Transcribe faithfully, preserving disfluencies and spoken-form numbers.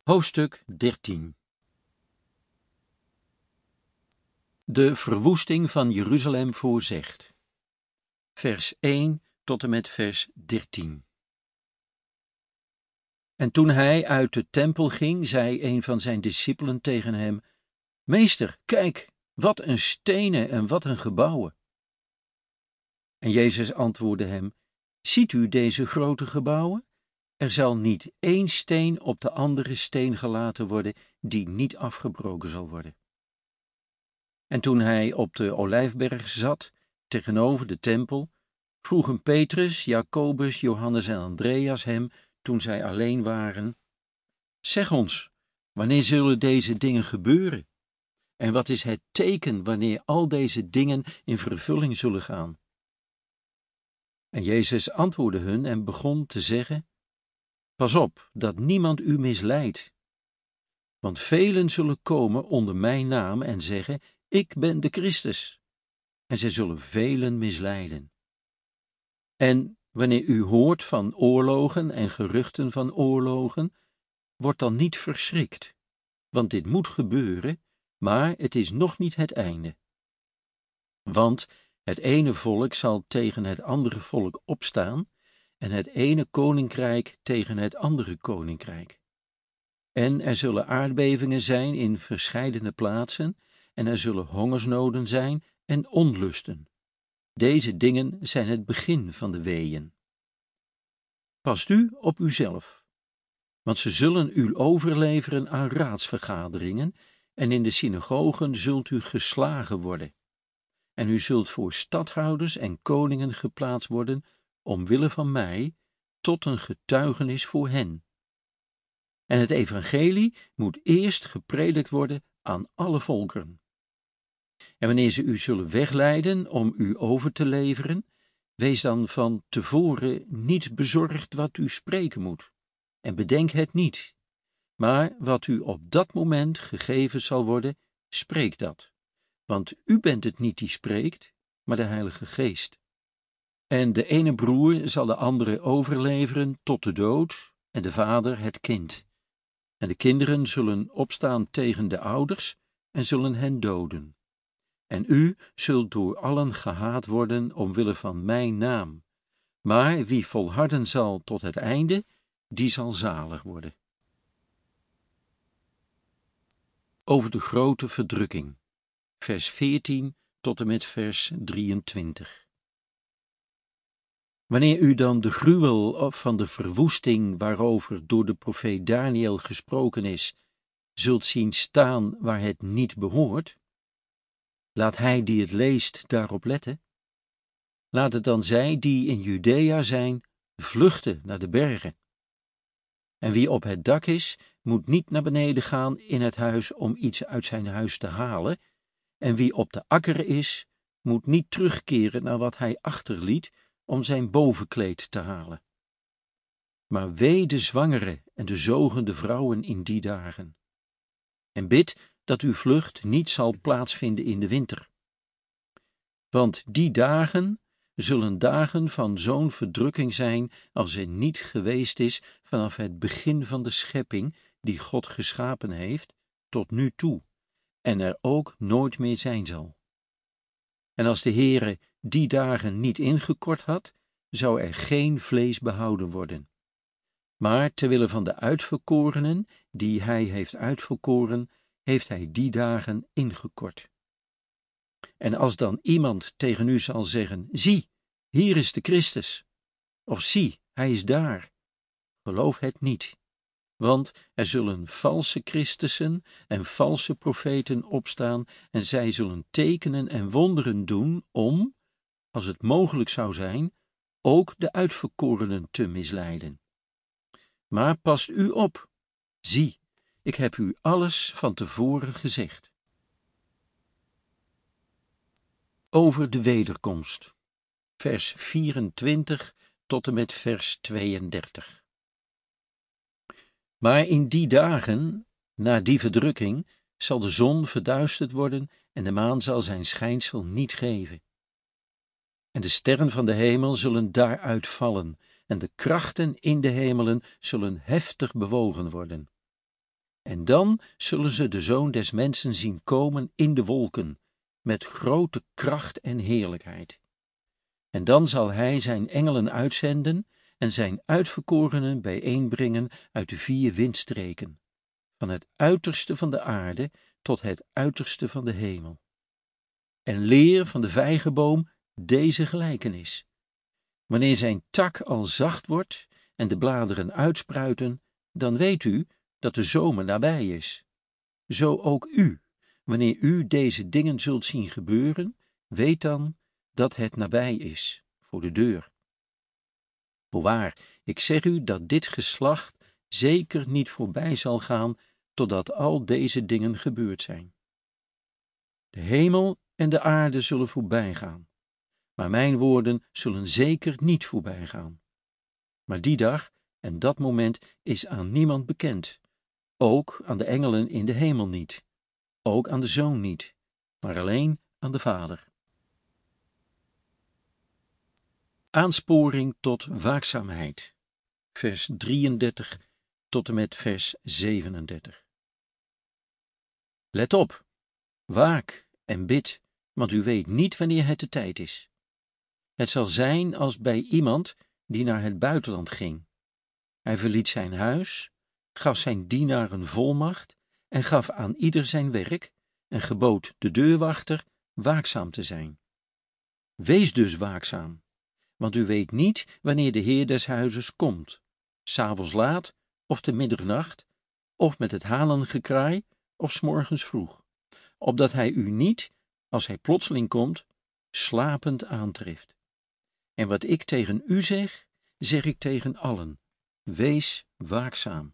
Hoofdstuk dertien. De verwoesting van Jeruzalem voorzegd. Vers één tot en met vers dertien. En toen hij uit de tempel ging, zei een van zijn discipelen tegen hem: Meester, kijk, wat een stenen en wat een gebouwen. En Jezus antwoordde hem: Ziet u deze grote gebouwen? Er zal niet één steen op de andere steen gelaten worden, die niet afgebroken zal worden. En toen hij op de Olijfberg zat, tegenover de tempel, vroegen Petrus, Jacobus, Johannes en Andreas hem, toen zij alleen waren: Zeg ons, wanneer zullen deze dingen gebeuren? En wat is het teken wanneer al deze dingen in vervulling zullen gaan? En Jezus antwoordde hun en begon te zeggen: Pas op, dat niemand u misleidt. Want velen zullen komen onder mijn naam en zeggen: Ik ben de Christus. En zij zullen velen misleiden. En wanneer u hoort van oorlogen en geruchten van oorlogen, word dan niet verschrikt, want dit moet gebeuren, maar het is nog niet het einde. Want het ene volk zal tegen het andere volk opstaan, en het ene koninkrijk tegen het andere koninkrijk. En er zullen aardbevingen zijn in verscheidene plaatsen, en er zullen hongersnoden zijn en onlusten. Deze dingen zijn het begin van de weeën. Past u op uzelf, want ze zullen u overleveren aan raadsvergaderingen, en in de synagogen zult u geslagen worden. En u zult voor stadhouders en koningen geplaatst worden, omwille van mij, tot een getuigenis voor hen. En het evangelie moet eerst gepredikt worden aan alle volkeren. En wanneer ze u zullen wegleiden om u over te leveren, wees dan van tevoren niet bezorgd wat u spreken moet, en bedenk het niet. Maar wat u op dat moment gegeven zal worden, spreek dat. Want u bent het niet die spreekt, maar de Heilige Geest. En de ene broer zal de andere overleveren tot de dood, en de vader het kind. En de kinderen zullen opstaan tegen de ouders en zullen hen doden. En u zult door allen gehaat worden omwille van mijn naam. Maar wie volharden zal tot het einde, die zal zalig worden. Over de grote verdrukking. Vers veertien tot en met vers drieëntwintig. Wanneer u dan de gruwel van de verwoesting waarover door de profeet Daniel gesproken is, zult zien staan waar het niet behoort, laat hij die het leest daarop letten. Laat het dan zij die in Judea zijn, vluchten naar de bergen. En wie op het dak is, moet niet naar beneden gaan in het huis om iets uit zijn huis te halen, en wie op de akker is, moet niet terugkeren naar wat hij achterliet om zijn bovenkleed te halen. Maar wee de zwangere en de zogende vrouwen in die dagen. En bid dat uw vlucht niet zal plaatsvinden in de winter. Want die dagen zullen dagen van zo'n verdrukking zijn als er niet geweest is vanaf het begin van de schepping die God geschapen heeft, tot nu toe, en er ook nooit meer zijn zal. En als de Heere die dagen niet ingekort had, zou er geen vlees behouden worden. Maar terwille van de uitverkorenen, die hij heeft uitverkoren, heeft hij die dagen ingekort. En als dan iemand tegen u zal zeggen: Zie, hier is de Christus, of zie, hij is daar, geloof het niet. Want er zullen valse Christussen en valse profeten opstaan, en zij zullen tekenen en wonderen doen om, als het mogelijk zou zijn, ook de uitverkorenen te misleiden. Maar past u op, zie, ik heb u alles van tevoren gezegd. Over de wederkomst, vers vierentwintig tot en met vers tweeëndertig. Maar in die dagen, na die verdrukking, zal de zon verduisterd worden en de maan zal zijn schijnsel niet geven. En de sterren van de hemel zullen daaruit vallen, en de krachten in de hemelen zullen heftig bewogen worden. En dan zullen ze de Zoon des Mensen zien komen in de wolken, met grote kracht en heerlijkheid. En dan zal hij zijn engelen uitzenden en zijn uitverkorenen bijeenbrengen uit de vier windstreken, van het uiterste van de aarde tot het uiterste van de hemel. En leer van de vijgenboom deze gelijkenis. Wanneer zijn tak al zacht wordt en de bladeren uitspruiten, dan weet u dat de zomer nabij is. Zo ook u, wanneer u deze dingen zult zien gebeuren, weet dan dat het nabij is, voor de deur. Voorwaar, ik zeg u dat dit geslacht zeker niet voorbij zal gaan, totdat al deze dingen gebeurd zijn. De hemel en de aarde zullen voorbij gaan, maar mijn woorden zullen zeker niet voorbij gaan. Maar die dag en dat moment is aan niemand bekend, ook aan de engelen in de hemel niet, ook aan de Zoon niet, maar alleen aan de Vader. Aansporing tot waakzaamheid, vers drieëndertig tot en met vers zevenendertig. Let op, waak en bid, want u weet niet wanneer het de tijd is. Het zal zijn als bij iemand die naar het buitenland ging. Hij verliet zijn huis, gaf zijn dienaren volmacht en gaf aan ieder zijn werk en gebood de deurwachter waakzaam te zijn. Wees dus waakzaam, want u weet niet wanneer de Heer des huizes komt, 's avonds laat of te middernacht, of met het halengekraai of 's morgens vroeg, opdat hij u niet, als hij plotseling komt, slapend aantreft. En wat ik tegen u zeg, zeg ik tegen allen: wees waakzaam.